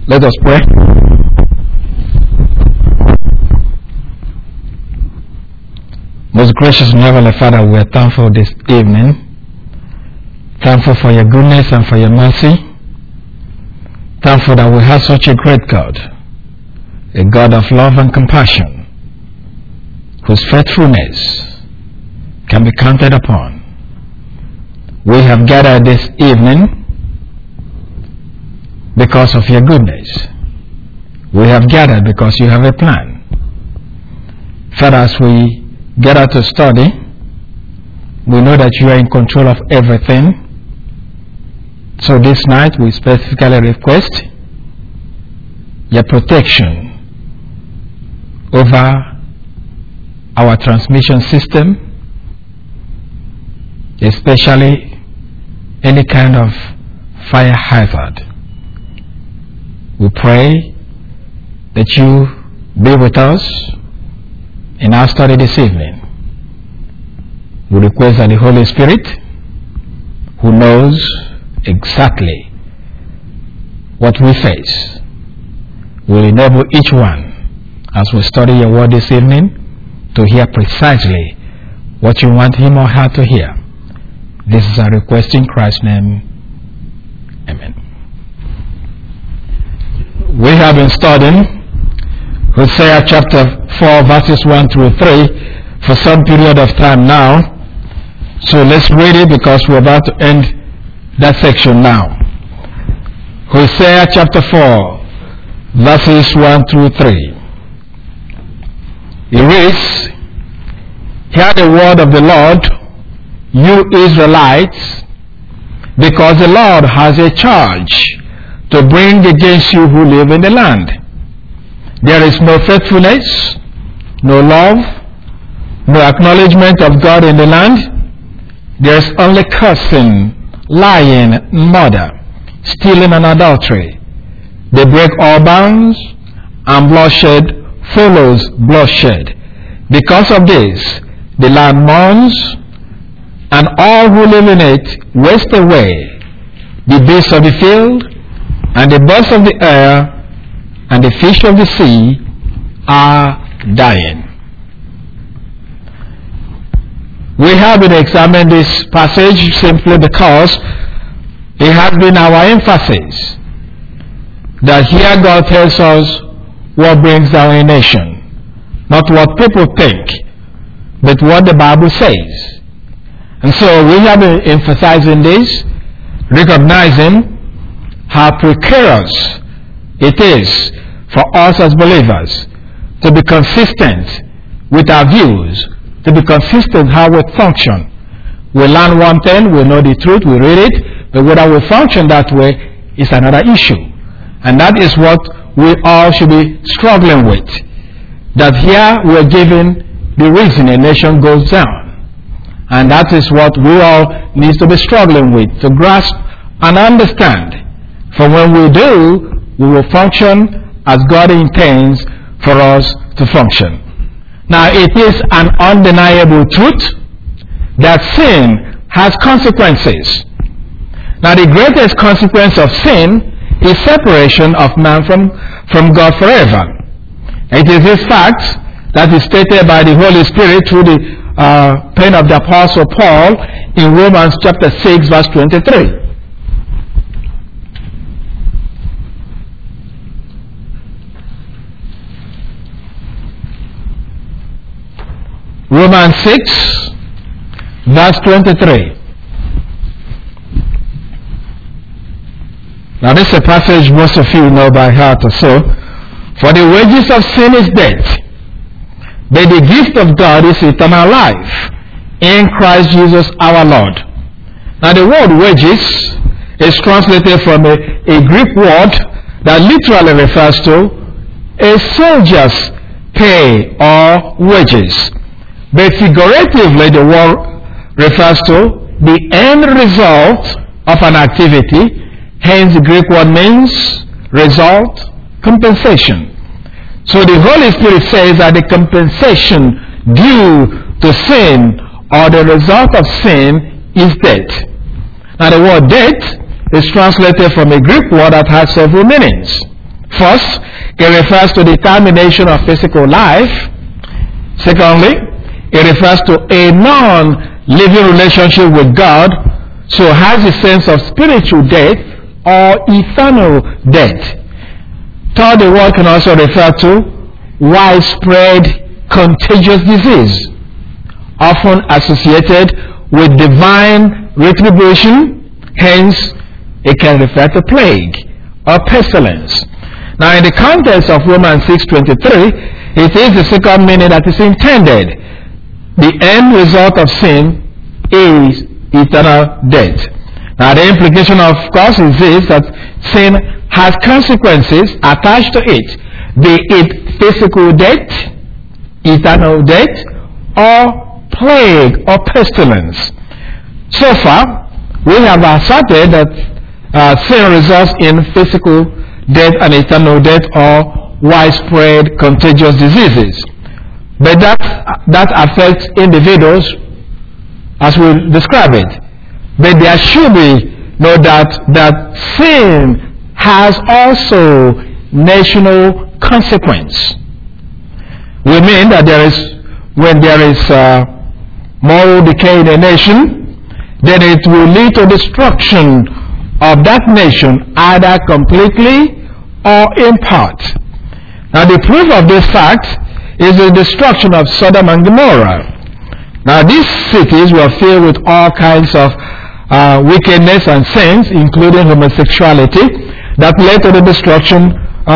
Let us pray. Most gracious and heavenly Father, we are thankful this evening. Thankful for your goodness and for your mercy. Thankful that we have such a great God, a God of love and compassion, whose faithfulness can be counted upon. We have gathered this evening because of your goodness. We have gathered because you have a plan. Father, as we gather to study, we know that you are in control of everything. So this night we specifically request your protection over our transmission system, especially any kind of fire hazard. We pray that you be with us in our study this evening. We request that the Holy Spirit, who knows exactly what we face, will enable each one, as we study your word this evening, to hear precisely what you want him or her to hear. This is our request in Christ's name. Amen. We have been studying Hosea chapter 4 verses 1 through 3 for some period of time now. So let's read it because we're about to end that section now. Hosea chapter 4 verses 1 through 3. It reads, "Hear the word of the Lord, you Israelites, because the Lord has a charge to bring against you who live in the land. There is no faithfulness, no love, no acknowledgement of God in the land. There is only cursing, lying, murder, stealing and adultery. They break all bounds, and bloodshed follows bloodshed. Because of this, the land mourns, and all who live in it waste away. The beasts of the field, and the birds of the air, and the fish of the sea are dying." We have been examining this passage simply because it has been our emphasis that here God tells us what brings down a nation, not what people think, but what the Bible says. And so we have been emphasizing this, recognizing how precarious it is for us as believers to be consistent with our views, to be consistent how we function. We learn one thing, we know the truth, we read it, but whether we function that way is another issue. And that is what we all should be struggling with. That here we are given the reason a nation goes down. And that is what we all need to be struggling with, to grasp and understand. For when we do, we will function as God intends for us to function. Now, it is an undeniable truth that sin has consequences. Now, the greatest consequence of sin is separation of man from God forever. It is this fact that is stated by the Holy Spirit through the pen of the Apostle Paul in Romans chapter 6 verse 23. Romans 6 verse 23. Now this is a passage most of you know by heart or so. "For the wages of sin is death, but the gift of God is eternal life in Christ Jesus our Lord." Now the word wages is translated from a Greek word that literally refers to a soldier's pay or wages. But figuratively, the word refers to the end result of an activity. Hence, the Greek word means result, compensation. So the Holy Spirit says that the compensation due to sin or the result of sin is death. Now, the word death is translated from a Greek word that has several meanings. First, it refers to the termination of physical life. Secondly, it refers to a non-living relationship with God, so has a sense of spiritual death or eternal death. Third, the word can also refer to widespread contagious disease, often associated with divine retribution. Hence, it can refer to plague or pestilence. Now, in the context of Romans 6:23, it is the second meaning that is intended. The end result of sin is eternal death. Now, the implication, of course, is this, that sin has consequences attached to it, be it physical death, eternal death, or plague or pestilence. So far, we have asserted that sin results in physical death and eternal death or widespread contagious diseases. But that affects individuals as we describe it. But there should be no doubt that sin has also national consequence. We mean that when there is moral decay in a nation, then it will lead to destruction of that nation, either completely or in part. Now, the proof of this fact is the destruction of Sodom and Gomorrah. Now, these cities were filled with all kinds of wickedness and sins, including homosexuality, that led to the destruction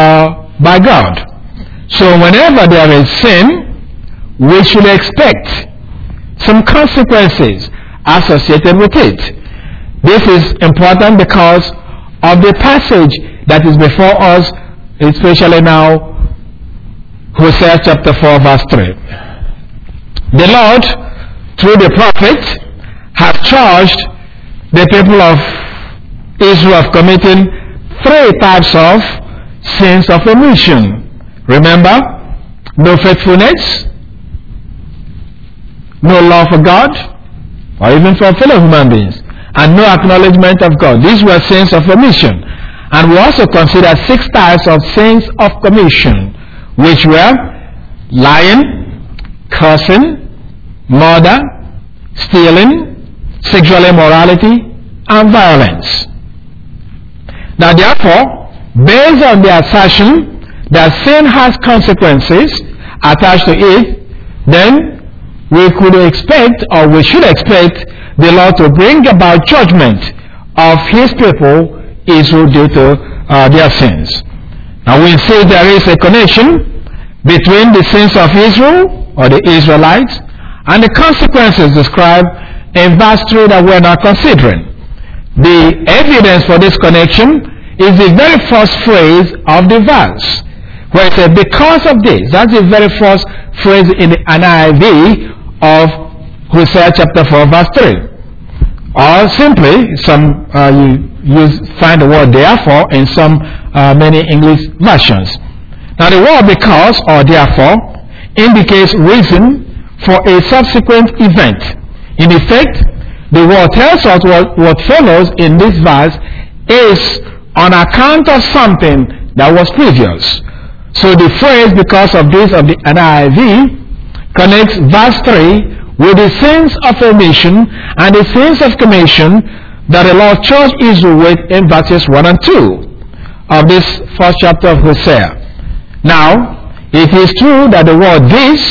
by God. So whenever there is sin, we should expect some consequences associated with it. This is important because of the passage that is before us, especially now, Hosea chapter 4 verse 3. The Lord, through the prophet, has charged the people of Israel of committing 3 types of sins of omission. Remember, no faithfulness, no love for God, or even for fellow human beings, and no acknowledgement of God. These were sins of omission. And we also consider 6 types of sins of commission, which were lying, cursing, murder, stealing, sexual immorality, and violence. Now, therefore, based on the assertion that sin has consequences attached to it, then we could expect, or we should expect, the Lord to bring about judgment of His people, Israel, due to their sins. Now, we see there is a connection between the sins of Israel, or the Israelites, and the consequences described in verse 3 that we're now considering. The evidence for this connection is the very first phrase of the verse, where it says, because of this. That's the very first phrase in the NIV of Hosea chapter 4 verse 3. Or simply, you find the word therefore in some many English versions. Now, the word because or therefore indicates reason for a subsequent event. In effect, the word tells us what follows in this verse is on account of something that was previous. So the phrase because of this of the NIV connects verse 3 with the sins of omission and the sins of commission that the Lord charged Israel with in verses 1 and 2 of this first chapter of Hosea. Now, it is true that the word this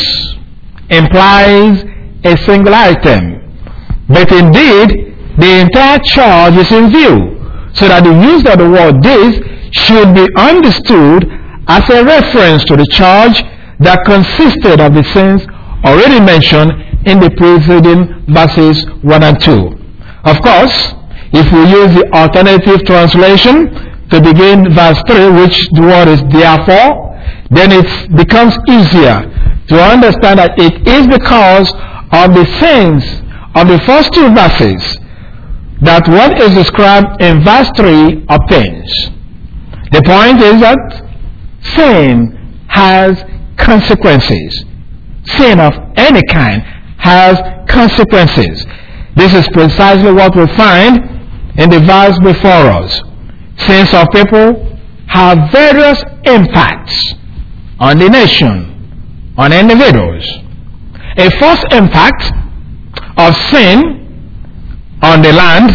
implies a single item, but indeed the entire charge is in view, so that the use of the word this should be understood as a reference to the charge that consisted of the sins already mentioned in the preceding verses 1 and 2. Of course, if we use the alternative translation to begin verse 3, which the word is therefore, then it becomes easier to understand that it is because of the sins of the first 2 verses that what is described in verse 3 obtains. The point is that sin has consequences. Sin of any kind has consequences. This is precisely what we find in the verse before us. Sins of people have various impacts on the nation, on individuals. A first impact of sin on the land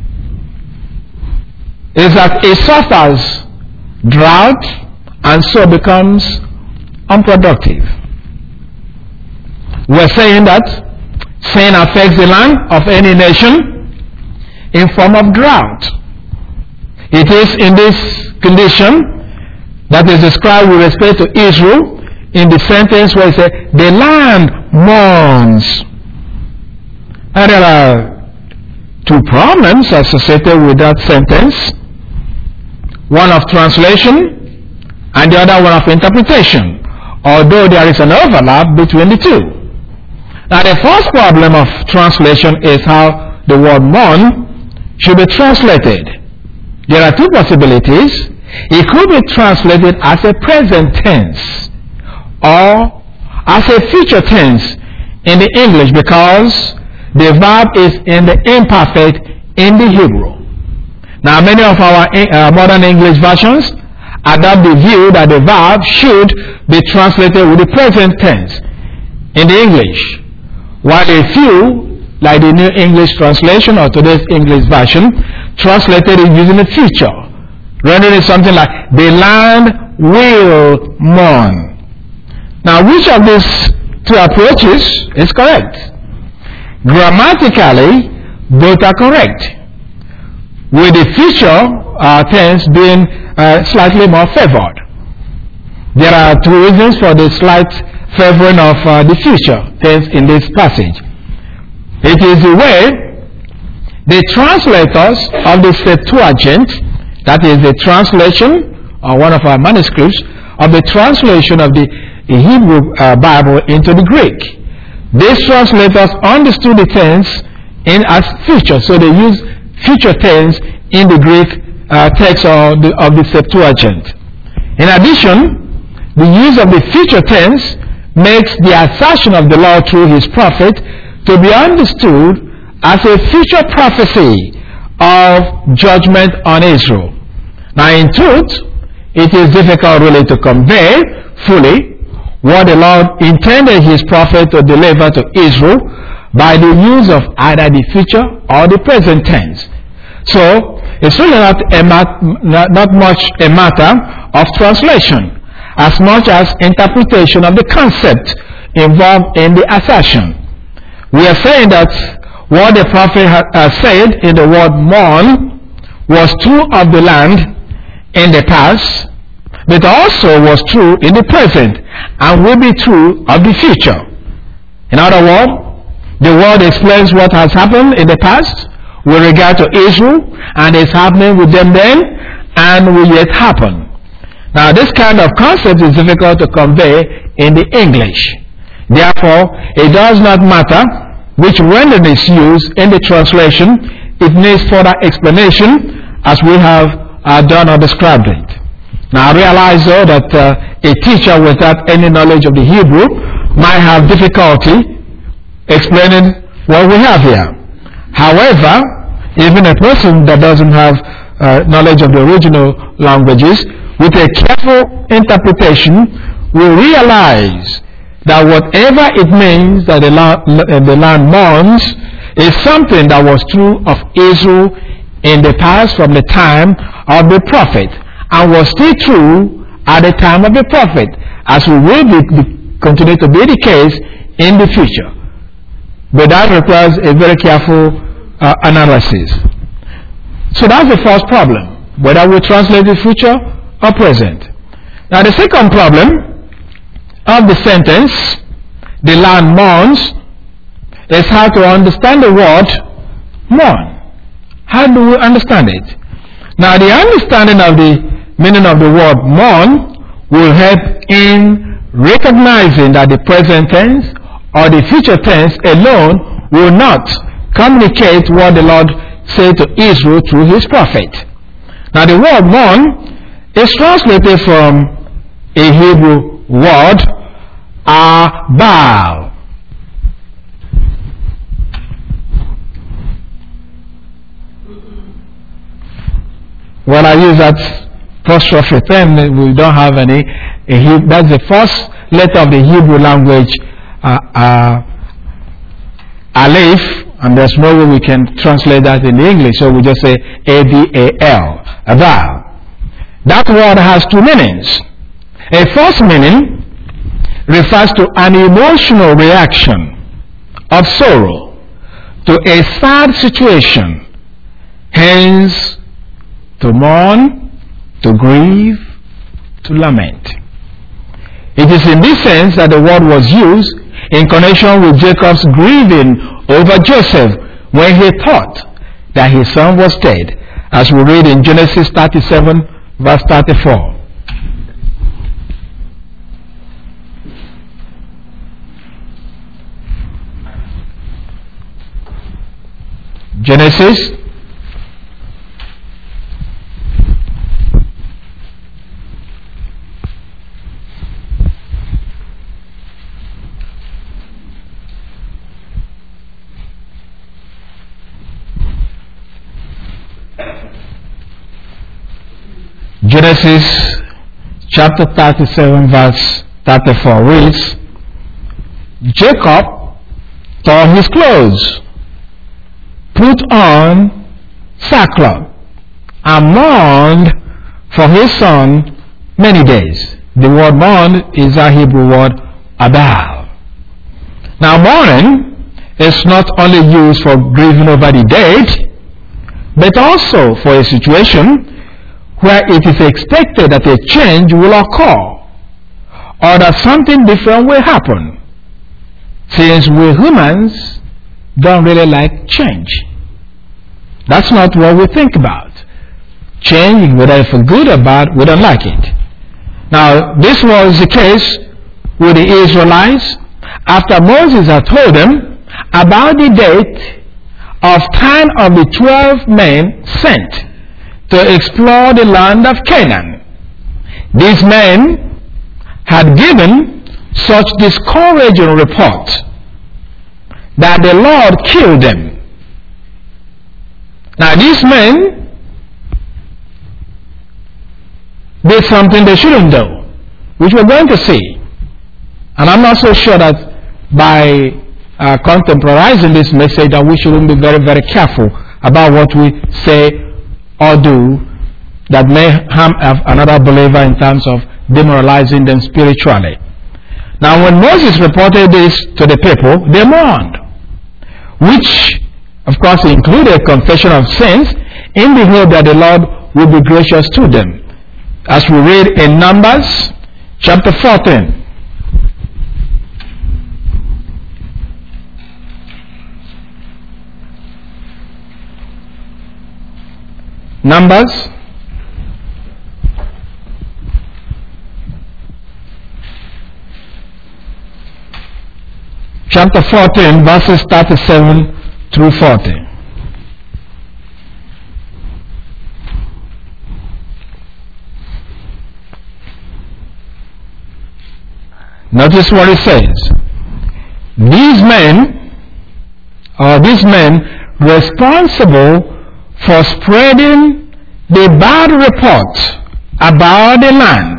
is that it suffers drought and so becomes unproductive. We're saying that sin affects the land of any nation in form of drought. It is in this condition that is described with respect to Israel in the sentence where it says, the land mourns. And there are two problems associated with that sentence. One of translation and the other one of interpretation, although there is an overlap between the two. Now the first problem of translation is how the word mourn should be translated. There are two possibilities. It could be translated as a present tense or as a future tense in the English because the verb is in the imperfect in the Hebrew. Now many of our modern English versions adopt the view that the verb should be translated with the present tense in the English, while a few, like the New English Translation or today's English version, translated it using the future, rendering it something like, the land will mourn. Now, which of these two approaches is correct? Grammatically, both are correct, with the future tense being slightly more favored. There are two reasons for the slight favoring of the future tense in this passage. It is the way the translators of the Septuagint, that is the translation, or one of our manuscripts, of the translation of the Hebrew Bible into the Greek. These translators understood the tense as future, so they use future tense in the Greek text of the Septuagint. In addition, the use of the future tense makes the assertion of the Lord through his prophet to be understood as a future prophecy of judgment on Israel. Now in truth, it is difficult really to convey fully what the Lord intended his prophet to deliver to Israel by the use of either the future or the present tense. So it's really not much a matter of translation as much as interpretation of the concept involved in the assertion. We are saying that what the prophet said in the word mourn was true of the land in the past, but also was true in the present and will be true of the future. In other words, the word explains what has happened in the past with regard to Israel and is happening with them then and will yet happen. Now this kind of concept is difficult to convey in the English. Therefore, it does not matter which rendering is used in the translation. It needs further explanation as we have done or described it. Now I realize though that a teacher without any knowledge of the Hebrew might have difficulty explaining what we have here. However, even a person that doesn't have knowledge of the original languages, with a careful interpretation, will realize that whatever it means that the land mourns is something that was true of Israel in the past from the time of the prophet and was still true at the time of the prophet, as will continue to be the case in the future. But that requires a very careful analysis. So that's the first problem, whether we translate the future or present. Now the second problem of the sentence, the land mourns, is how to understand the word mourn. How do we understand it? Now the understanding of the meaning of the word mourn will help in recognizing that the present tense or the future tense alone will not communicate what the Lord said to Israel through his prophet. Now the word mourn is translated from a Hebrew word, abal. When I use that apostrophe then we don't have any. That's the first letter of the Hebrew language, Aleph, and there's no way we can translate that in English, so we just say A-D-A-L, Adal. That word has two meanings. A first meaning refers to an emotional reaction of sorrow to a sad situation, hence to mourn, to grieve, to lament. It is in this sense that the word was used in connection with Jacob's grieving over Joseph when he thought that his son was dead, as we read in Genesis 37 verse 34. Genesis chapter 37 verse 34 reads, Jacob tore his clothes, put on sackcloth, and mourned for his son many days. The word mourn is a Hebrew word abal. Now mourning is not only used for grieving over the dead, but also for a situation where it is expected that a change will occur or that something different will happen, since we humans don't really like change. That's not what we think about. Change, whether for good or bad, we don't like it. Now, this was the case with the Israelites after Moses had told them about the date of 10 of the 12 men sent to explore the land of Canaan. These men had given such discouraging report that the Lord killed them. Now these men did something they shouldn't do, which we're going to see. And I'm not so sure that by contemporizing this message that we shouldn't be very, very careful about what we say or do that may harm another believer in terms of demoralizing them spiritually. Now when Moses reported this to the people, they mourned, which of course included confession of sins in the hope that the Lord will be gracious to them, as we read in Numbers chapter 14. Numbers chapter 14 verses 37 through 40. Notice what it says. These men responsible for spreading the bad report about the land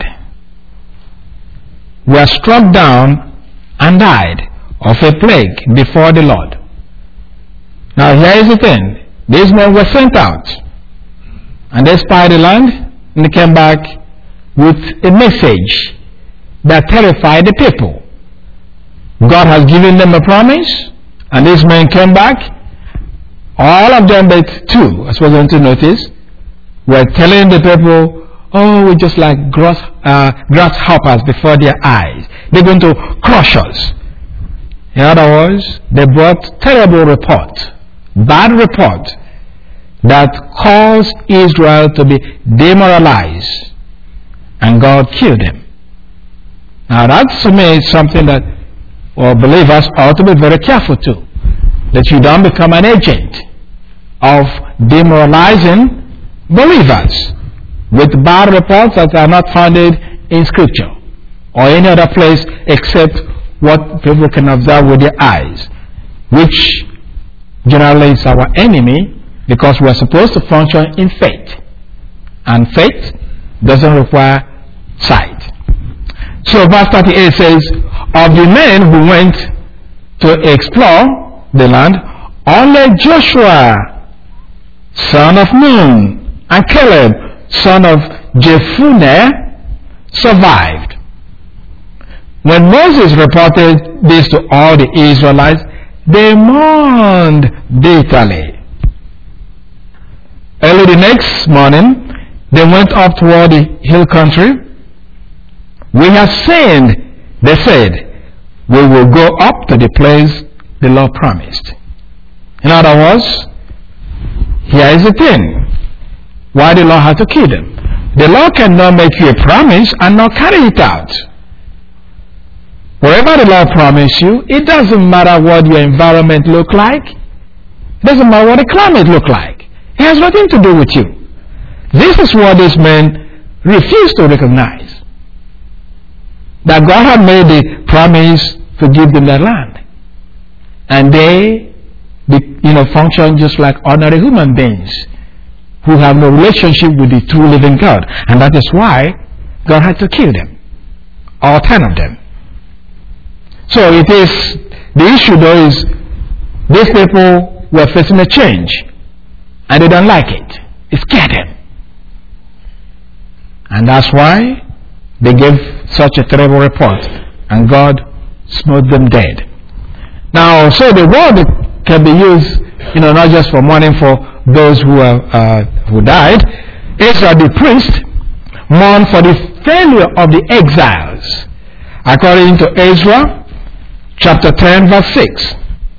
were struck down and died of a plague before the Lord. Now here is the thing. These men were sent out and they spied the land and they came back with a message that terrified the people. God has given them a promise, and these men came back. All of them but two, as we're going to notice, were telling the people, oh, we're just like grasshoppers before their eyes. They're going to crush us. In other words, they brought terrible report, bad report, that caused Israel to be demoralized, and God killed them. Now that's to me something that believers ought to be very careful to, that you don't become an agent of demoralizing believers with bad reports that are not founded in Scripture or any other place except what people can observe with their eyes, which generally is our enemy, because we are supposed to function in faith. And faith doesn't require sight. So verse 38 says, of the men who went to explore the land, only Joshua, son of Nun, and Caleb, son of Jephunneh, survived. When Moses reported this to all the Israelites, they mourned bitterly. Early the next morning, they went up toward the hill country. We have sinned, they said. We will go up to the place the Lord promised. In other words, here is the thing. Why the Lord had to kill them. The Lord cannot make you a promise and not carry it out. Wherever the Lord promised you, it doesn't matter what your environment look like. It doesn't matter what the climate look like. It has nothing to do with you. This is what these men refused to recognize. That God had made the promise to give them their land. And they function just like ordinary human beings who have no relationship with the true living God. And that is why God had to kill them. All 10 of them. So the issue though is these people were facing a change and they don't like it. It scared them. And that's why they gave such a terrible report and God smote them dead. Now, so the word can be used, not just for mourning for those who died. Ezra the priest mourned for the failure of the exiles. According to Ezra chapter 10 verse 6.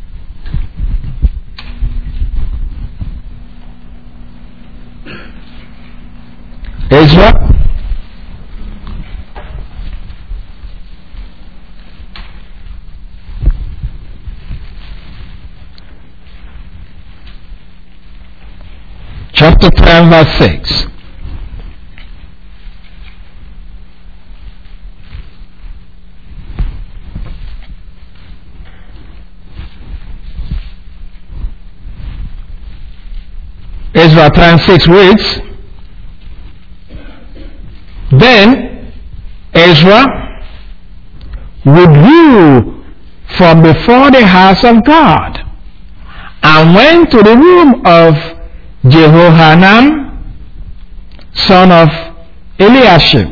Ezra chapter 10 verse 6. Ezra 10:6 reads, then Ezra withdrew from before the house of God and went to the room of Jehohanan, son of Eliashib.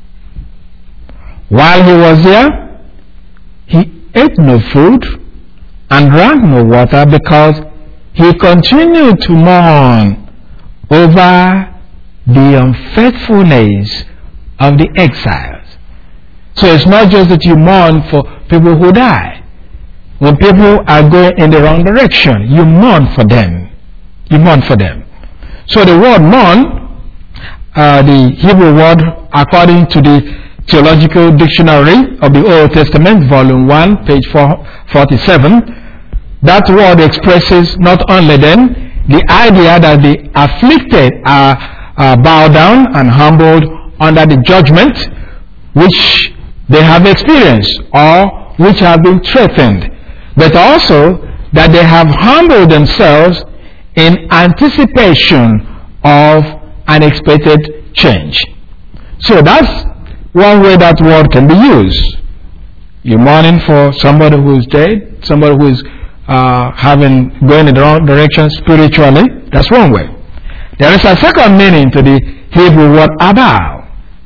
While he was there, he ate no food and drank no water because he continued to mourn over the unfaithfulness of the exiles. So it's not just that you mourn for people who die. When people are going in the wrong direction, you mourn for them. You mourn for them. So the word mourn, the Hebrew word according to the Theological Dictionary of the Old Testament, volume 1, page 447, that word expresses not only then the idea that the afflicted are bowed down and humbled under the judgment which they have experienced or which have been threatened, but also that they have humbled themselves in anticipation of an expected change. So that's one way that word can be used. You're mourning for somebody who is dead, somebody who is going in the wrong direction spiritually. That's one way. There is a second meaning to the Hebrew word abal.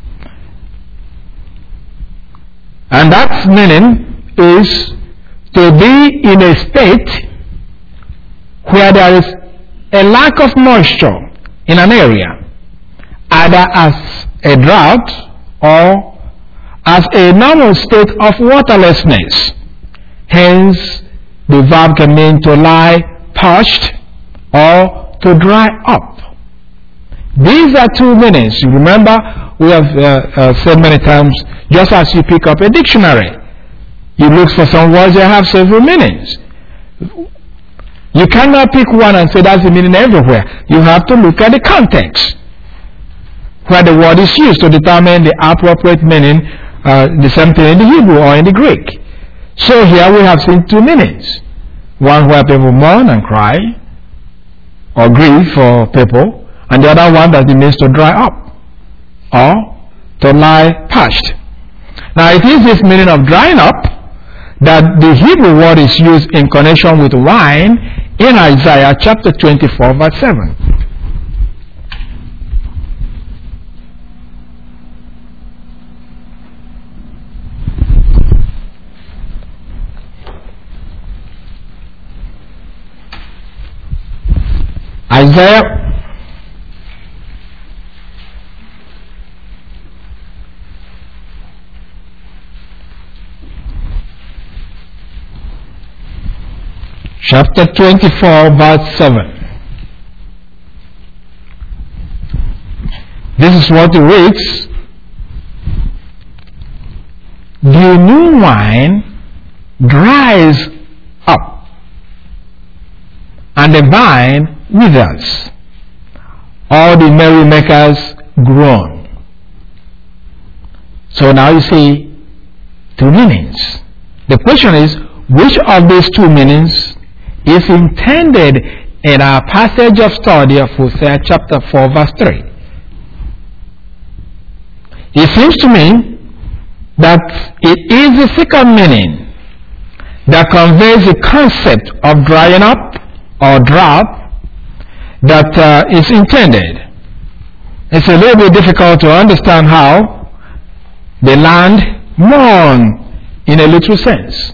And that meaning is to be in a state where there is a lack of moisture in an area, either as a drought or as a normal state of waterlessness. Hence, the verb can mean to lie parched or to dry up. These are two meanings. You remember, we have said many times, just as you pick up a dictionary, you look for some words that have several meanings. You cannot pick one and say that's the meaning everywhere. You have to look at the context where the word is used to determine the appropriate meaning, the same thing in the Hebrew or in the Greek. So here we have seen two meanings. One where people mourn and cry or grieve for people, and the other one that it means to dry up. or to lie parched. Now it is this meaning of drying up that the Hebrew word is used in connection with wine in Isaiah chapter 24 verse 7. Isaiah chapter 24 verse 7. This is what it reads. The new wine dries up, and the vine withers. All the merrymakers groan. So now you see two meanings. The question is, which of these two meanings is intended in our passage of study of Hosea chapter 4 verse 3? It seems to me that it is the second meaning that conveys the concept of drying up or drought that is intended. It's a little bit difficult to understand how the land mourns in a literal sense.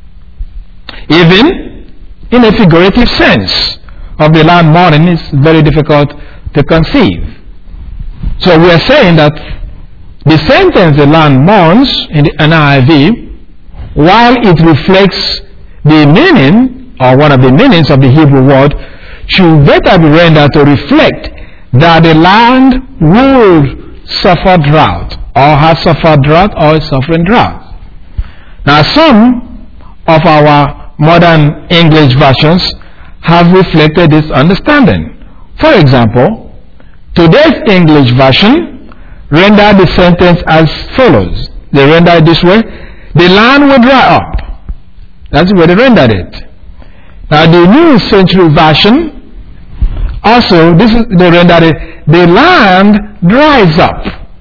Even in a figurative sense of the land mourning is very difficult to conceive. So we are saying that the sentence the land mourns in the NIV, while it reflects the meaning or one of the meanings of the Hebrew word, should better be rendered to reflect that the land will suffer drought or has suffered drought or is suffering drought. Now some of our modern English versions have reflected this understanding. For example, today's English version rendered the sentence as follows. They render it this way: the land will dry up. That's the way they rendered it. Now the New Century Version also, they rendered it, the land dries up.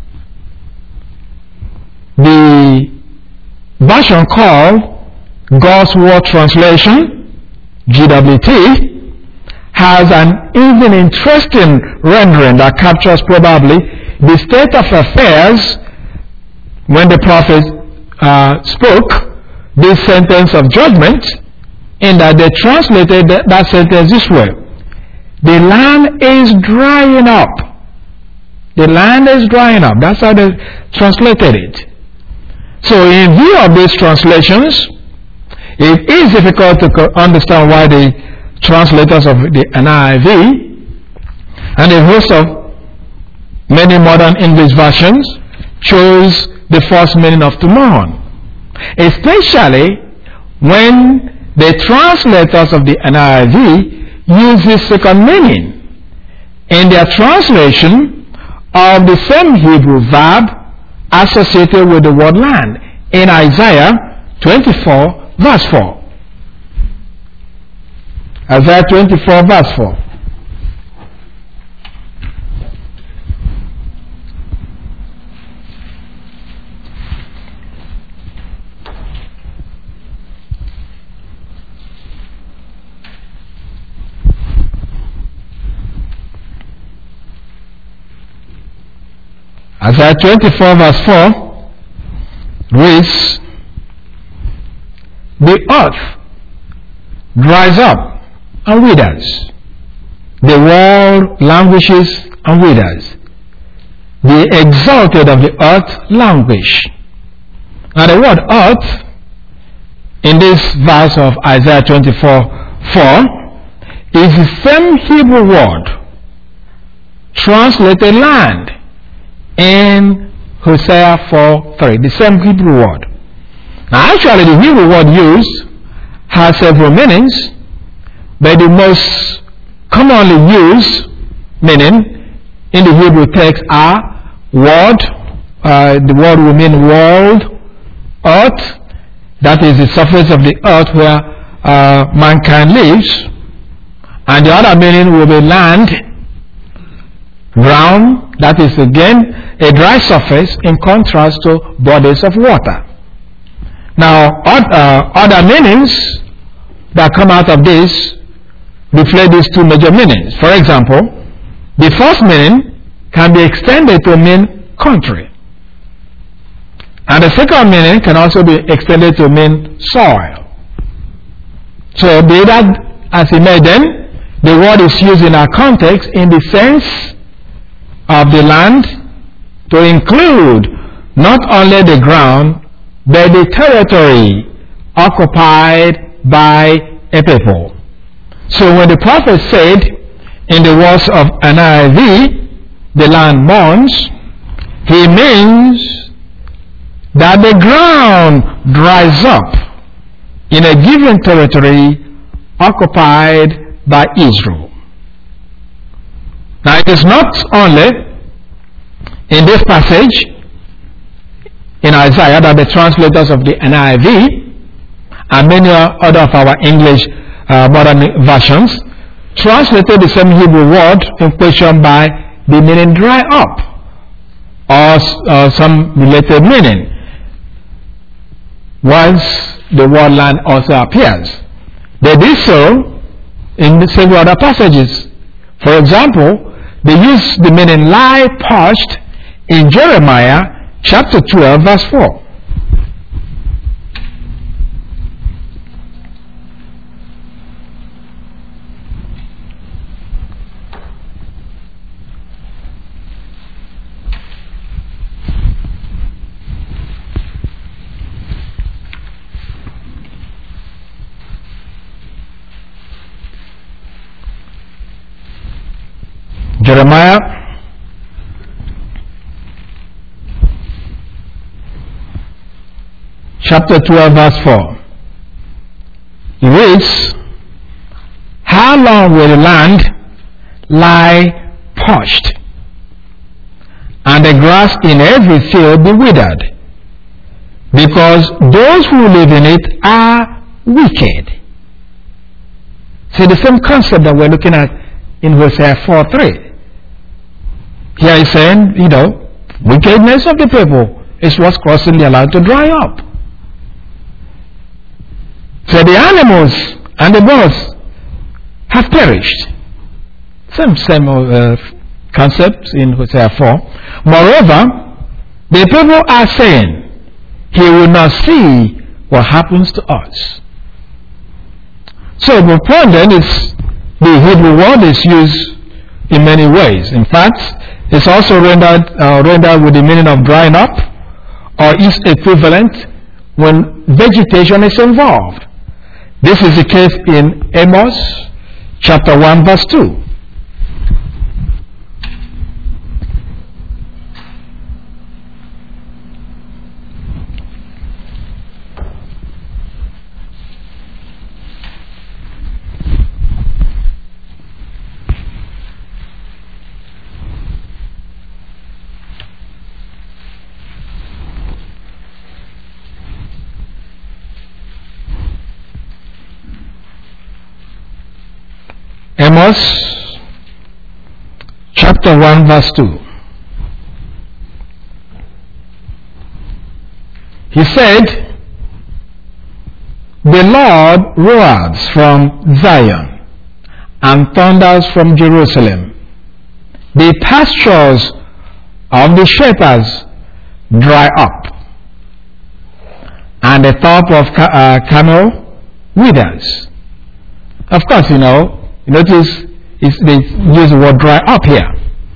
The version called God's Word Translation, GWT, has an even interesting rendering that captures probably the state of affairs when the prophet spoke this sentence of judgment, in that they translated that sentence this way: the land is drying up. The land is drying up. That's how they translated it. So in view of these translations, it is difficult to understand why the translators of the NIV and a host of many modern English versions chose the first meaning of to mourn, especially when the translators of the NIV use this second meaning in their translation of the same Hebrew verb associated with the word land in Isaiah 24 verse 4. Isaiah 24 verse 4. Isaiah 24 verse 4 reads, the earth dries up and withers. The world languishes and withers. The exalted of the earth languish. Now the word earth in this verse of Isaiah 24:4 is the same Hebrew word translated land in Hosea 4:3, the same Hebrew word. Now actually the Hebrew word used has several meanings, but the most commonly used meaning in the Hebrew text are word, the word will mean world, earth, that is the surface of the earth where mankind lives, and the other meaning will be land, Ground, that is again a dry surface in contrast to bodies of water. Now, other meanings that come out of this reflect these two major meanings. For example, the first meaning can be extended to mean country. And the second meaning can also be extended to mean soil. So, be that as it may then, the word is used in our context in the sense of the land to include not only the ground but the territory occupied by a people. So when the prophet said in the words of NIV, the land mourns, he means that the ground dries up in a given territory occupied by Israel. Now it is not only in this passage in Isaiah that the translators of the NIV and many other of our English modern versions translated the same Hebrew word in question by the meaning dry up or some related meaning once the word land also appears. They did so in several other passages. For example, they use the meaning lie parched in Jeremiah chapter 12 verse 4. Jeremiah chapter 12 verse 4. It reads, how long will the land lie parched, and the grass in every field be withered? Because those who live in it are wicked. See the same concept that we're looking at in Hosea 4:3. Here he's saying, wickedness of the people is what's causing their land to dry up. So the animals and the birds have perished. Same concept in Hosea 4. Moreover, the people are saying, he will not see what happens to us. So the point then is the Hebrew word is used in many ways. In fact, it's also rendered with the meaning of drying up, or is equivalent when vegetation is involved. This is the case in Amos chapter 1 verse 2. Amos chapter 1 verse 2. He said, the Lord roars from Zion and thunders from Jerusalem. The pastures of the shepherds dry up, and the top of Carmel withers. Of course, notice they use the word dry up here.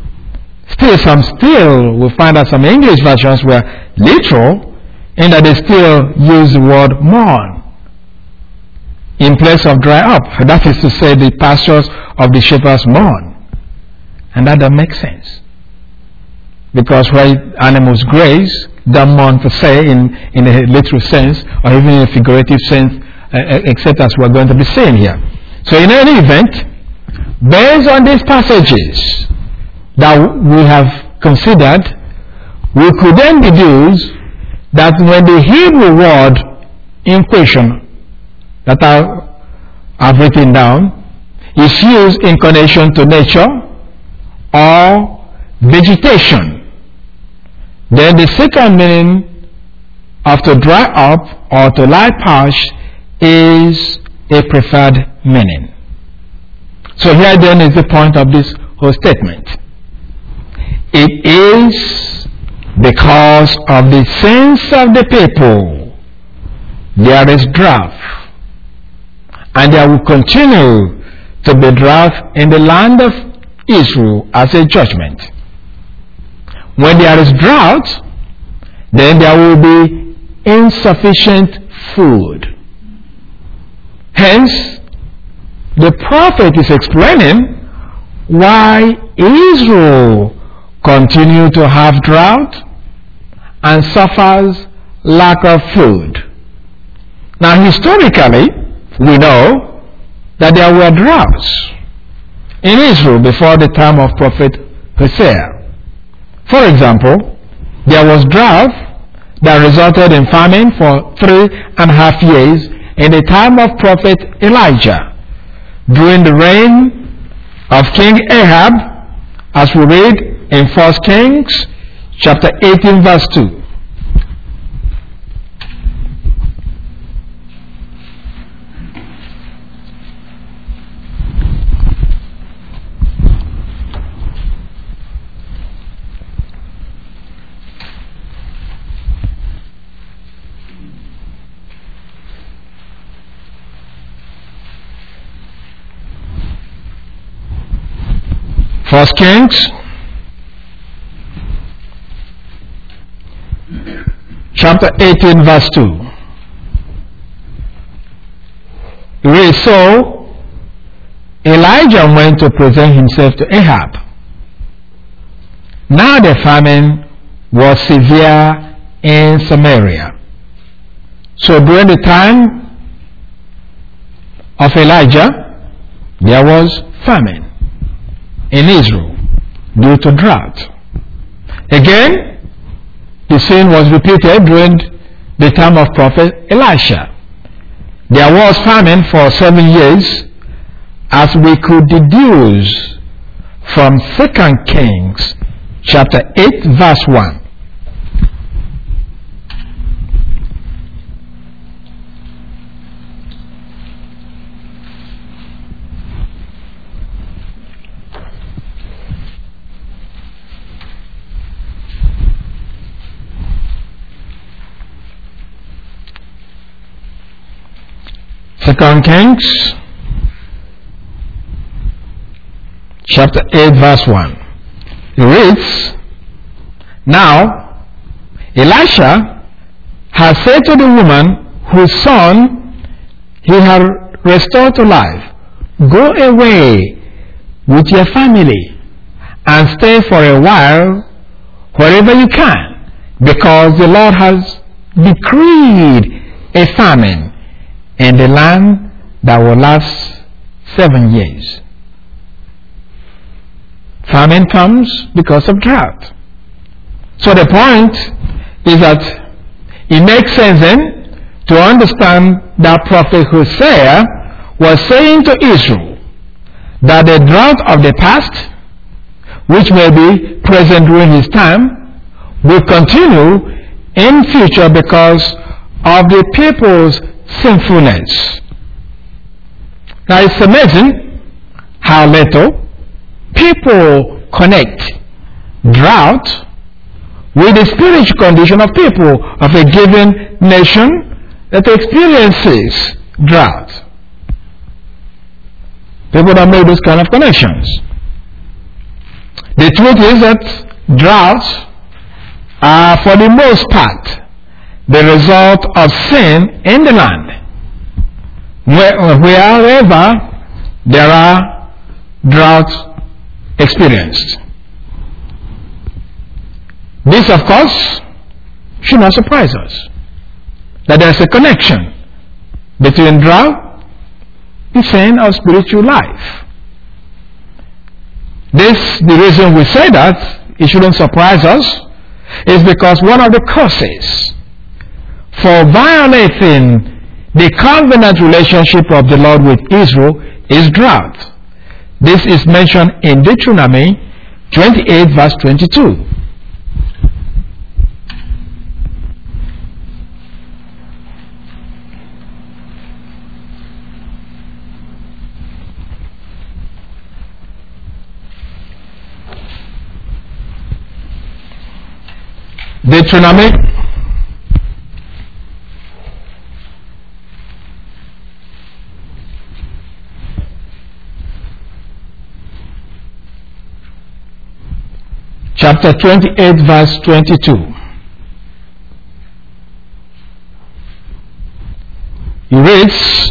Still we find that some English versions were literal in that they still use the word mourn in place of dry up. That is to say, the pastures of the shepherds mourn. And that doesn't make sense. Because where animals graze, they mourn per se in a literal sense, or even in a figurative sense, except as we're going to be saying here. So in any event, based on these passages that we have considered, we could then deduce that when the Hebrew word in question that I've written down is used in connection to nature or vegetation. Then the second meaning of to dry up or to lie parched is a preferred meaning. So here then is the point of this whole statement. It is because of the sins of the people there is drought, and there will continue to be drought in the land of Israel as a judgment. When there is drought, then there will be insufficient food. Hence, the prophet is explaining why Israel continues to have drought and suffers lack of food. Now, historically, we know that there were droughts in Israel before the time of prophet Hosea. For example, there was drought that resulted in famine for 3.5 years in the time of prophet Elijah, during the reign of King Ahab, as we read in 1 Kings chapter 18 verse 2. First Kings chapter 18 verse 2. It reads, so Elijah went to present himself to Ahab. Now the famine was severe in Samaria. So during the time of Elijah, there was famine in Israel due to drought. Again, the scene was repeated during the time of prophet Elisha. There was famine for 7 years, as we could deduce from 2 Kings chapter 8 verse 1. Second Kings chapter 8 verse 1. It reads, now Elisha has said to the woman whose son he had restored to life, go away with your family and stay for a while wherever you can, because the Lord has decreed a famine in the land that will last 7 years. Famine comes because of drought. So the point is that it makes sense then to understand that prophet Hosea was saying to Israel that the drought of the past, which may be present during his time, will continue in future because of the people's sinfulness. Now it's amazing how little people connect drought with the spiritual condition of people of a given nation that experiences drought. People don't make those kind of connections. The truth is that droughts are for the most part the result of sin in the land. Wherever there are droughts experienced. This, of course, should not surprise us, that there is a connection between drought and sin of spiritual life. The reason we say that it shouldn't surprise us is because one of the causes for violating the covenant relationship of the Lord with Israel is drought. This is mentioned in Deuteronomy 28 verse 22. Deuteronomy chapter 28 verse 22. He reads,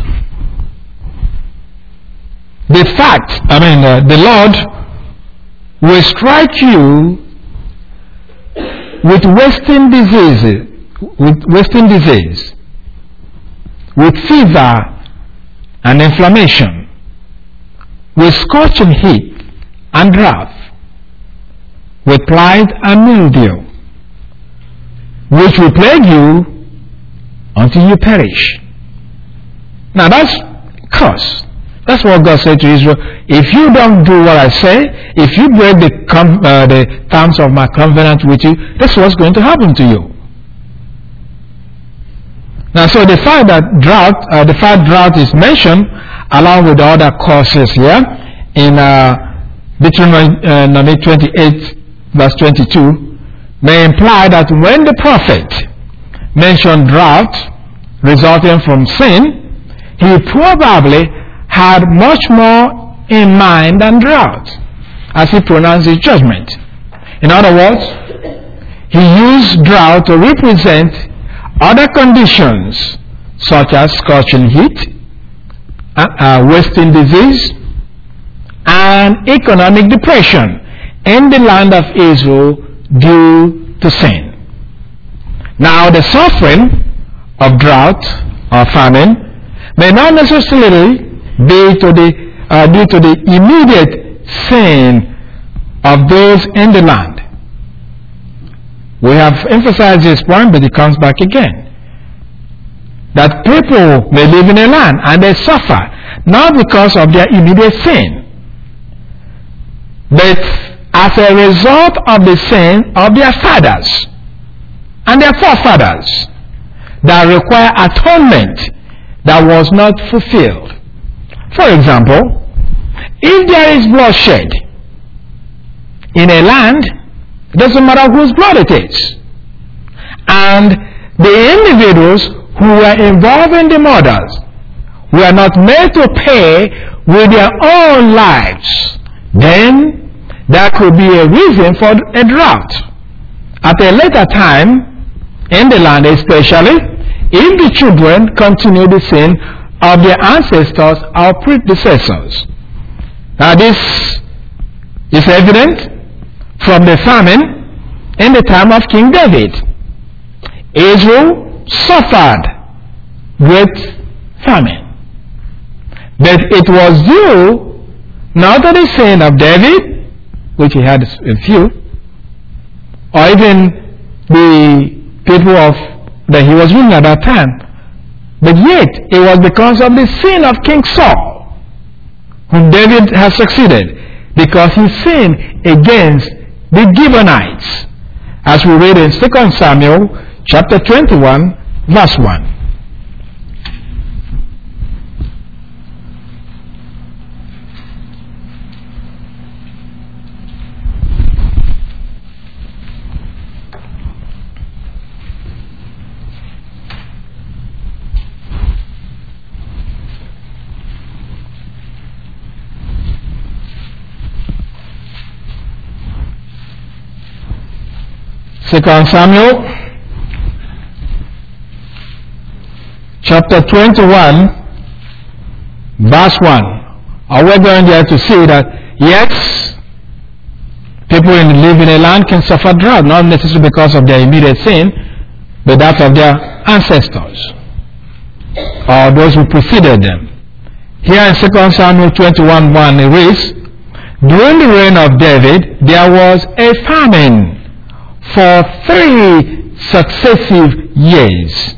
the Lord will strike you with wasting disease, with fever and inflammation, with scorching heat and drought, with blight and mildew, which will plague you until you perish. Now that's curse. That's what God said to Israel. If you don't do what I say, if you break the terms of my covenant with you, this is what's going to happen to you. Now, so the fact that drought is mentioned along with the other causes here in Deuteronomy 28 verse 22 may imply that when the prophet mentioned drought resulting from sin, he probably had much more in mind than drought as he pronounced his judgment. In other words, he used drought to represent other conditions such as scorching heat, wasting disease, and economic depression in the land of Israel due to sin. Now, the suffering of drought or famine may not necessarily be due to the immediate sin of those in the land. We have emphasized this point, but it comes back again. That people may live in a land and they suffer, not because of their immediate sin, but as a result of the sin of their fathers and their forefathers that require atonement that was not fulfilled. For example, if there is bloodshed in a land, it doesn't matter whose blood it is, and the individuals who were involved in the murders were not made to pay with their own lives, then there could be a reason for a drought. At a later time in the land, especially if the children continue the sin of their ancestors or predecessors. Now this is evident from the famine in the time of King David. Israel suffered great famine, but it was due not to the sin of David, which he had a few, or even the people that he was ruling at that time, but yet it was because of the sin of King Saul, whom David has succeeded, because he sinned against the Gibeonites, as we read in 2 Samuel chapter 21 verse 1. Second Samuel chapter 21 verse 1. We're going there to see that yes, people live in a land can suffer drought, not necessarily because of their immediate sin, but that of their ancestors or those who preceded them. Here in 2 Samuel 21:1 it reads, during the reign of David there was a famine for 3 successive years.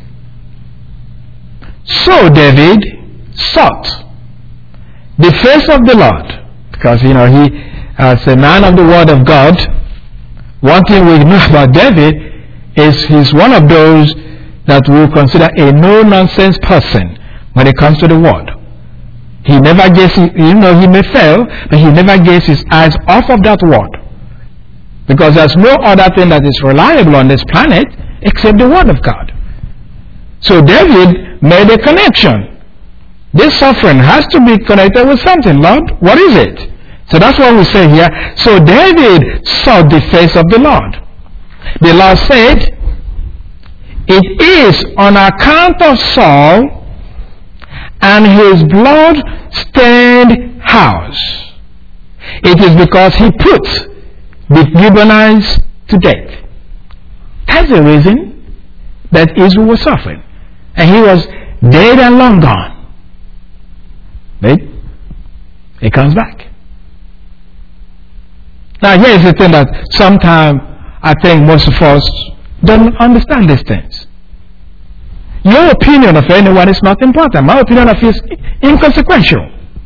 So David sought the face of the Lord, because he as a man of the Word of God, one thing we know about David is he's one of those that we consider a no-nonsense person when it comes to the Word. He never gets, he may fail, but he never gets his eyes off of that Word. Because there's no other thing that is reliable on this planet except the Word of God. So David made a connection. This suffering has to be connected with something. Lord, what is it? So that's what we say here. So David sought the face of the Lord. The Lord said, it is on account of Saul and his blood-stained house. It is because he put the Gibeonites to death. That's the reason that Israel was suffering. And he was dead and long gone. But he comes back. Now here is the thing that sometimes I think most of us don't understand these things. Your opinion of anyone is not important. My opinion of you is inconsequential.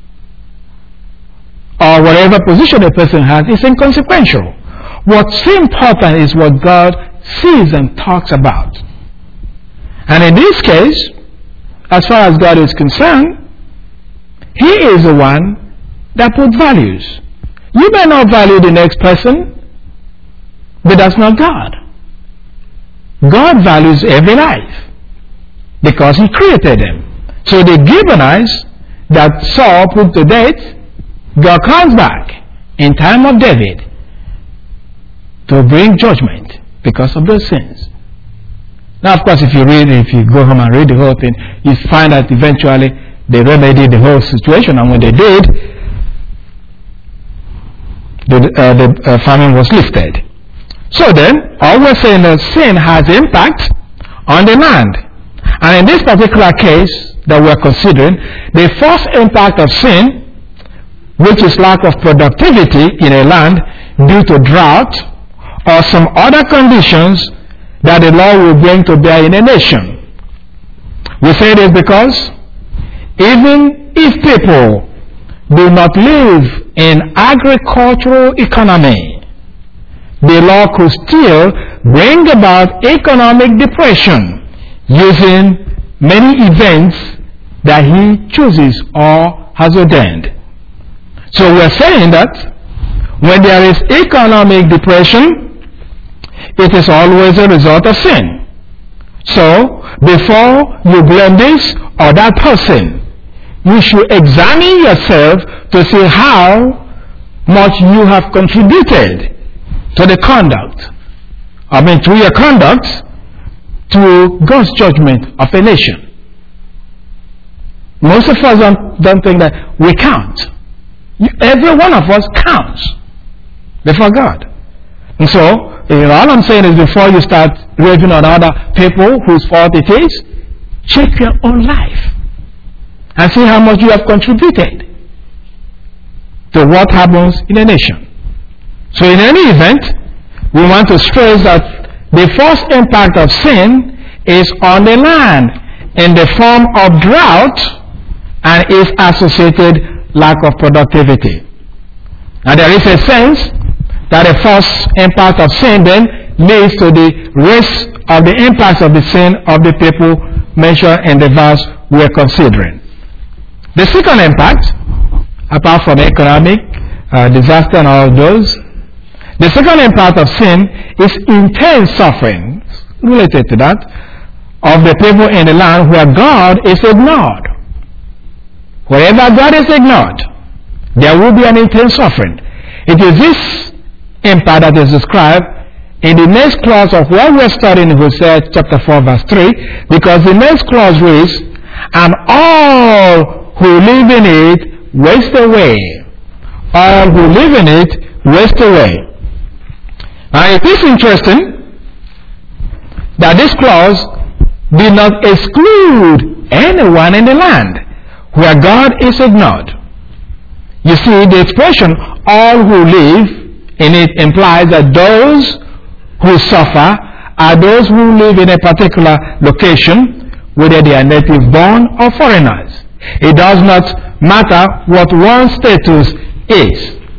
Or whatever position a person has is inconsequential. What's important is what God sees and talks about. And in this case, as far as God is concerned, He is the one that puts values. You may not value the next person, but that's not God. God values every life because He created them. So the Gibeonites that Saul put to death, God comes back in time of David to bring judgment because of those sins. Now, of course, if you go home and read the whole thing, you find that eventually they remedied the whole situation, and when they did, the famine was lifted. So then, all we're saying is sin has impact on the land. And in this particular case that we're considering, the first impact of sin, which is lack of productivity in a land due to drought or some other conditions that the Lord will bring to bear in a nation. We say this because even if people do not live in agricultural economy, the Lord could still bring about economic depression using many events that He chooses or has ordained. So we're saying that when there is economic depression, it is always a result of sin. So before you blame this or that person, you should examine yourself to see how much you have contributed to the conduct, through your conduct, to God's judgment of a nation. Most of us don't think that we count. Every one of us counts before God. And so, all I'm saying is before you start raving on other people whose fault it is, check your own life and see how much you have contributed to what happens in a nation. So in any event, we want to stress that the first impact of sin is on the land in the form of drought and its associated lack of productivity. Now there is a sense that the first impact of sin then leads to the rest of the impacts of the sin of the people mentioned in the verse we are considering. The second impact, apart from economic disaster and all of those, the second impact of sin is intense suffering related to that of the people in the land where God is ignored. Wherever God is ignored, there will be an intense suffering. It is this impact that is described in the next clause of what we're studying in Hosea chapter 4 verse 3, because the next clause reads, and all who live in it waste away. All who live in it waste away. Now it is interesting that this clause did not exclude anyone in the land where God is ignored. You see, the expression all who live in it implies that those who suffer are those who live in a particular location, whether they are native born or foreigners. It does not matter what one's status is.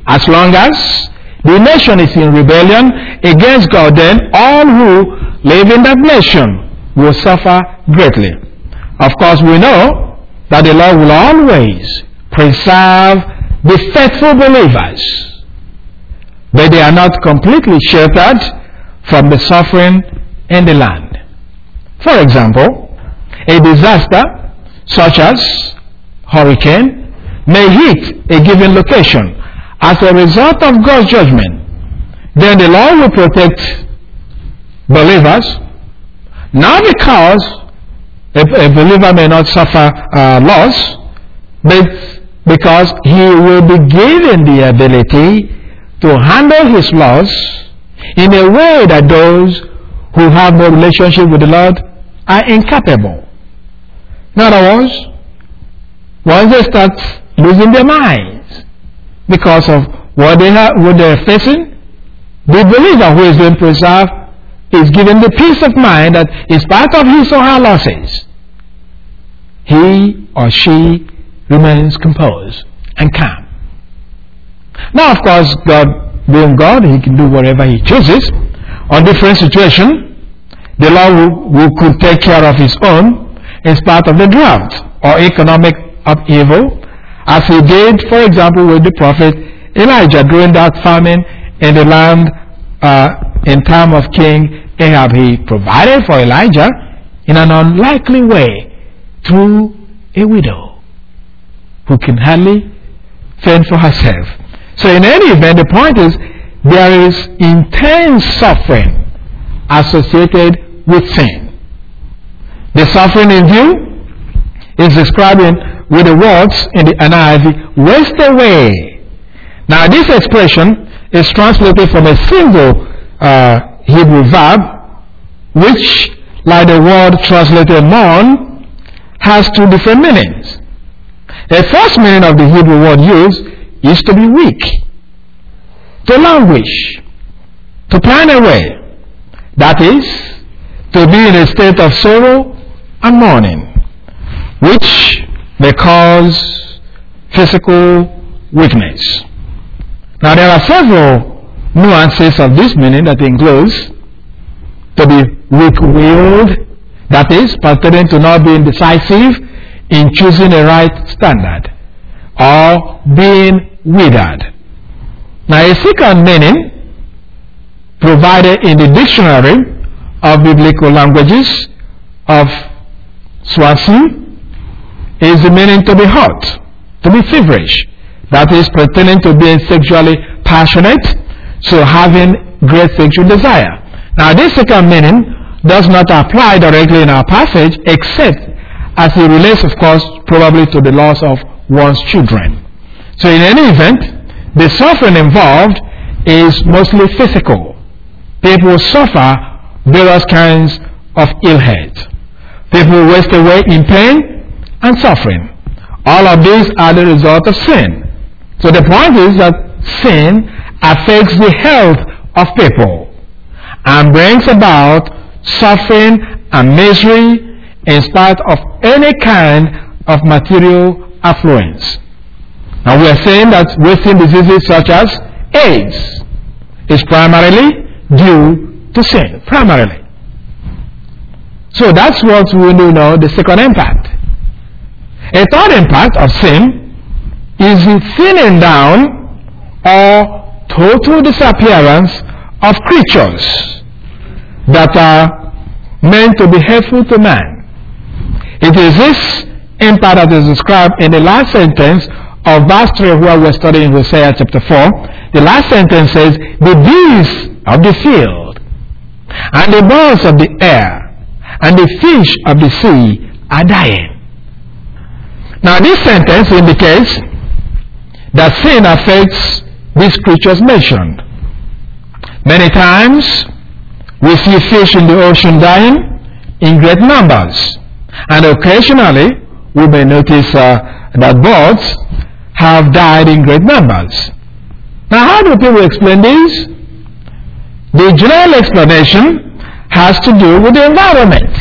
As long as the nation is in rebellion against God, then all who live in that nation will suffer greatly. Of course, we know that the Lord will always preserve the faithful believers, but they are not completely sheltered from the suffering in the land. For example, a disaster such as hurricane may hit a given location as a result of God's judgment. Then the Lord will protect believers, not because a believer may not suffer loss, but because he will be given the ability to handle his loss in a way that those who have no relationship with the Lord are incapable. In other words, once they start losing their minds because of what they're facing, the believer who is being preserved is given the peace of mind that in spite of his or her losses, he or she remains composed and calm. Now, of course, God being God, He can do whatever He chooses. On different situations, the Lord could take care of His own in spite of the drought or economic upheaval, as He did, for example, with the prophet Elijah during that famine in the land in time of King Ahab. He provided for Elijah in an unlikely way through a widow who can hardly fend for herself. So in any event, the point is there is intense suffering associated with sin. The suffering in view is described with the words in the NIV, waste away. Now this expression is translated from a single Hebrew verb, which, like the word translated mourn, has two different meanings. The first meaning of the Hebrew word used is to be weak, to languish, to pine away. That is, to be in a state of sorrow and mourning, which may cause physical weakness. Now there are several nuances of this meaning that includes to be weak-willed, that is, pertaining to not being decisive in choosing a right standard, or being withered. Now a second meaning provided in the dictionary of biblical languages of Swansea is the meaning to be hot, to be feverish, that is, pertaining to being sexually passionate, so having great sexual desire. Now this second meaning does not apply directly in our passage, except as it relates, of course, probably to the loss of one's children. So in any event, the suffering involved is mostly physical. People suffer various kinds of ill health. People waste away in pain and suffering. All of these are the result of sin. So the point is that sin affects the health of people and brings about suffering and misery in spite of any kind of material affluence. Now we are saying that wasting diseases such as AIDS is primarily due to sin, primarily. So that's what we know the second impact. A third impact of sin is the thinning down or total disappearance of creatures that are meant to be helpful to man. It is this impact that is described in the last sentence of verse 3 where we're studying Hosea chapter 4. The last sentence says, the beasts of the field, and the birds of the air, and the fish of the sea are dying. Now this sentence indicates that sin affects these creatures mentioned. Many times we see fish in the ocean dying in great numbers, and occasionally we may notice that birds have died in great numbers. Now how do people explain this? The general explanation has to do with the environment.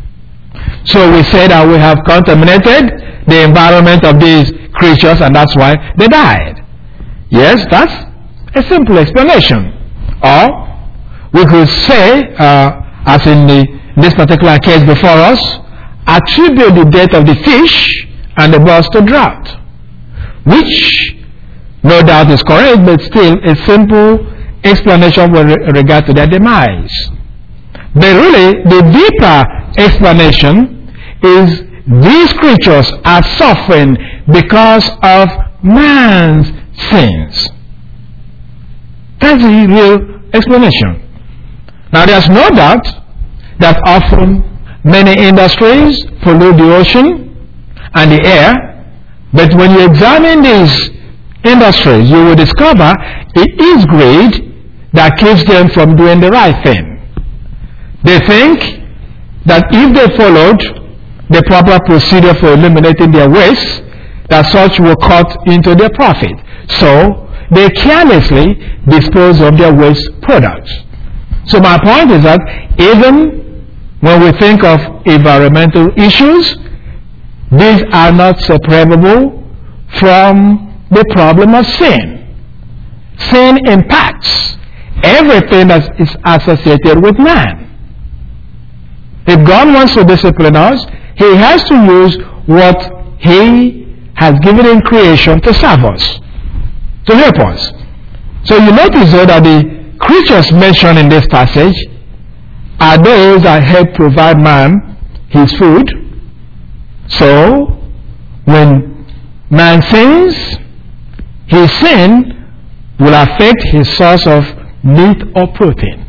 So we say that we have contaminated the environment of these creatures and that's why they died. Yes, that's a simple explanation. Or we could say, as in this particular case before us, attribute the death of the fish and the birds to drought, which no doubt is correct, but still a simple explanation with regard to their demise. But really, the deeper explanation is these creatures are suffering because of man's sins. That's the real explanation. Now, there's no doubt that often many industries pollute the ocean and the air, but when you examine these industries, you will discover it is greed that keeps them from doing the right thing. They think that if they followed the proper procedure for eliminating their waste, that such will cut into their profit. So they carelessly dispose of their waste products. So my point is that even when we think of environmental issues, these are not separable from the problem of sin. Sin impacts everything that is associated with man. If God wants to discipline us, He has to use what He has given in creation to serve us, to help us. So you notice though that the creatures mentioned in this passage are those that help provide man his food. So when man sins, his sin will affect his source of meat or protein.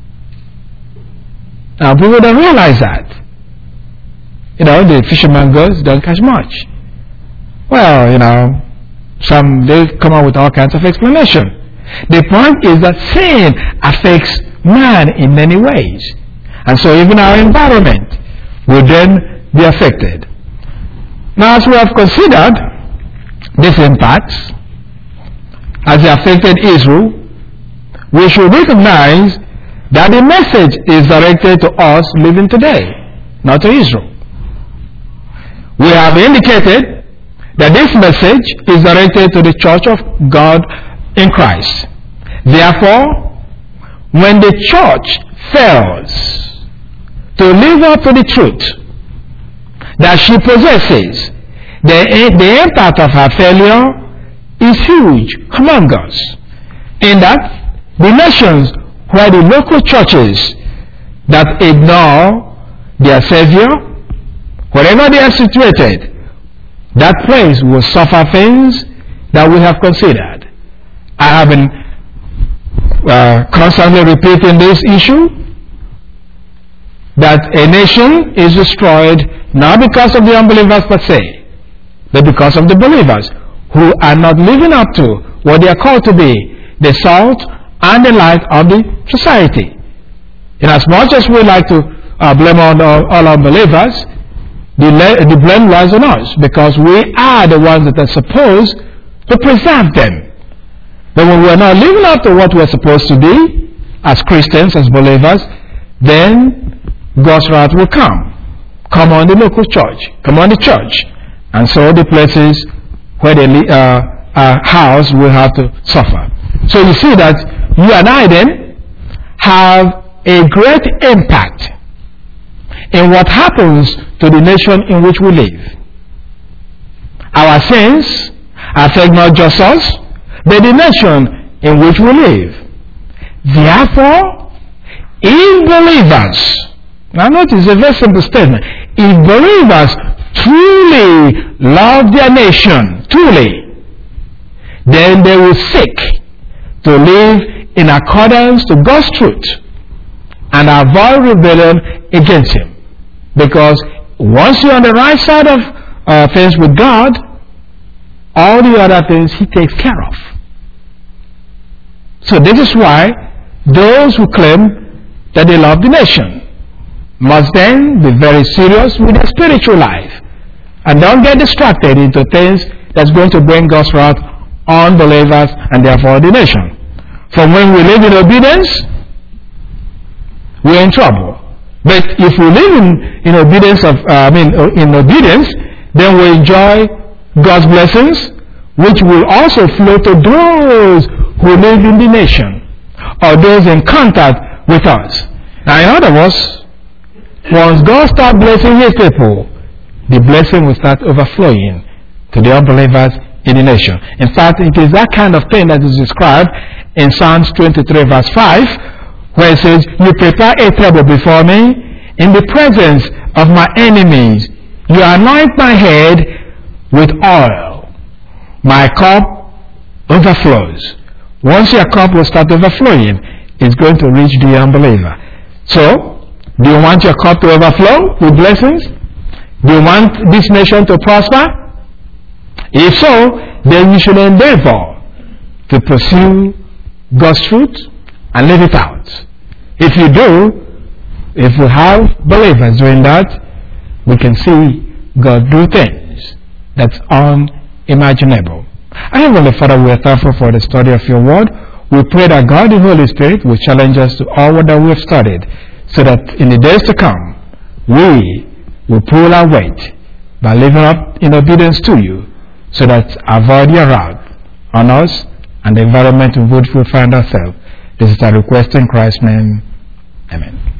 Now people don't realize that. The fisherman goes, don't catch much. Well, they come up with all kinds of explanation. The point is that sin affects man in many ways. And so even our environment will then be affected. Now, as we have considered these impacts, as they affected Israel, we should recognize that the message is directed to us living today, not to Israel. We have indicated that this message is directed to the Church of God in Christ. Therefore, when the church fails to live up to the truth that she possesses, the impact of her failure is huge among us. In that, the nations where the local churches that ignore their Savior, wherever they are situated, that place will suffer things that we have considered. I have been constantly repeating this issue, that a nation is destroyed not because of the unbelievers per se, but because of the believers who are not living up to what they are called to be, the salt and the light of the society. And as much as we like to blame all unbelievers, the blame lies on us, because we are the ones that are supposed to preserve them. But when we are not living up to what we are supposed to be as Christians, as believers, then God's wrath will come on the local church, come on the church, and so the places where they are housed will have to suffer. So you see that you and I then have a great impact in what happens to the nation in which we live. Our sins affect not just us, but the nation in which we live. Therefore, if believers, now notice a very simple statement, if believers truly love their nation, truly, then they will seek to live in accordance to God's truth and avoid rebellion against Him. Because once you're on the right side of things with God, all the other things He takes care of. So this is why those who claim that they love the nation must then be very serious with their spiritual life and don't get distracted into things that's going to bring God's wrath on believers and therefore the nation. From when we live in obedience, we're in trouble. But if we live in obedience, then we enjoy God's blessings, which will also flow to those who live in the nation or those in contact with us. Now, in other words, once God starts blessing his people, the blessing will start overflowing to the unbelievers in the nation. In fact, it is that kind of thing that is described in Psalms 23 verse 5, where it says, you prepare a table before me in the presence of my enemies. You anoint my head with oil. My cup overflows. Once your cup will start overflowing, it's going to reach the unbeliever. So, do you want your cup to overflow with blessings? Do you want this nation to prosper? If so, then you should endeavor to pursue God's truth and live it out. If you do, if we have believers doing that, we can see God do things that's unimaginable. Heavenly Father, we are thankful for the study of your word. We pray that God, the Holy Spirit, will challenge us to all that we have studied, so that in the days to come, we will pull our weight by living up in obedience to you, so that avoid your wrath on us and the environment in which we find ourselves. This is our request in Christ's name. Amen.